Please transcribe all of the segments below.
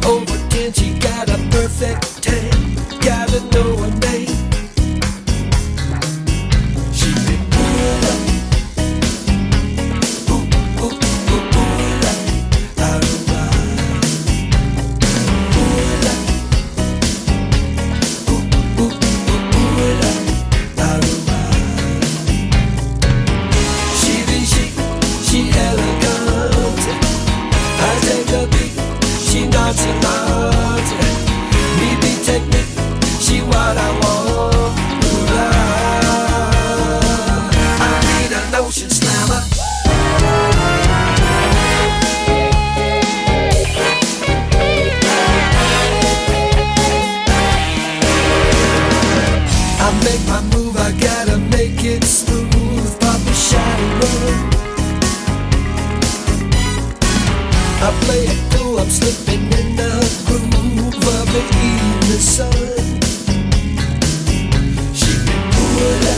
over 10, she got a perfect 10. Gotta know her name. She been ooh-la, ooh-la, Aruba. Ooh-la, ooh-la, Aruba. She be chic, she elegant. I take a beat, she naughty naughty. Me be technique, she what I want. Ooh-la. I need a notion slammer. I make my move, I gotta make it smooth. Pop a shot and run. I play it cool, I'm slipping in the groove of the evening sun. She been ooh-la,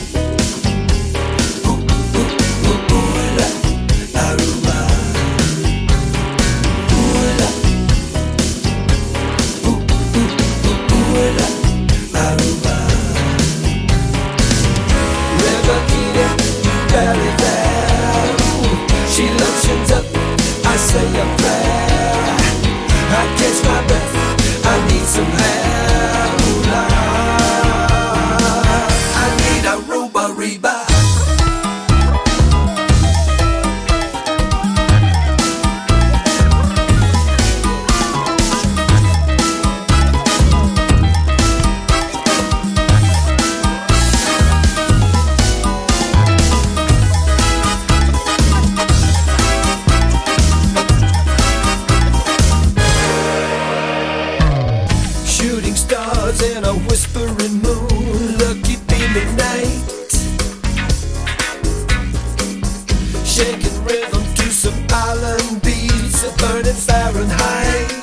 ooh-la, Aruba. Ooh-la, ooh-la, Aruba. Rebecca, belly there. She lotions up, I say a prayer. I catch my breath, I need some air. Ooh-la. I need a Aruba Reba. Shooting stars in a whispering moon, lucky beaming night. Shaking rhythm to some island beats, burning Fahrenheit.